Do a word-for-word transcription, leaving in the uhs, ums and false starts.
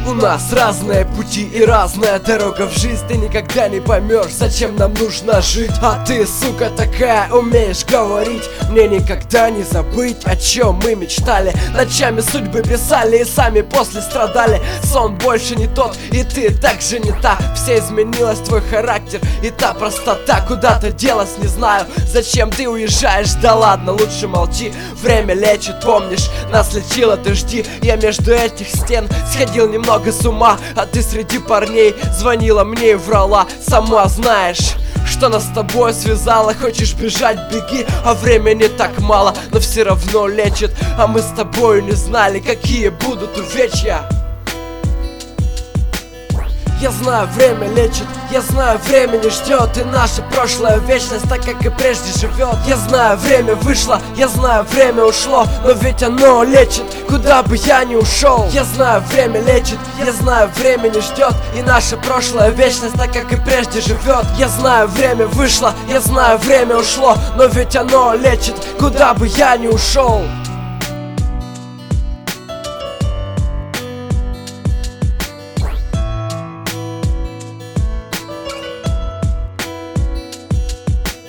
У нас разные пути и разная дорога в жизнь. Ты никогда не поймешь, зачем нам нужно жить. А ты, сука, такая, умеешь говорить. Мне никогда не забыть, о чем мы мечтали. Ночами судьбы писали и сами после страдали. Сон больше не тот, и ты так же не та. Все изменилось, твой характер и та простота. Куда-то делась, не знаю, зачем ты уезжаешь. Да ладно, лучше молчи, время лечит, помнишь, нас лечило, ты жди. Я между этих стен сходил немного с ума, а ты среди парней звонила мне и врала. Сама знаешь, что нас с тобой связало. Хочешь бежать, беги, а времени так мало. Но все равно лечит, а мы с тобой не знали, какие будут увечья. Я знаю, время лечит, я знаю, время не ждет. И наша прошлая вечность, так как и прежде, живет. Я знаю, время вышло, я знаю, время ушло, но ведь оно лечит, куда бы я ни ушел. Я знаю, время лечит, я знаю, время не ждет. И наша прошлая вечность, так как и прежде, живет. Я знаю, время вышло, я знаю, время ушло, но ведь оно лечит, куда бы я ни ушел.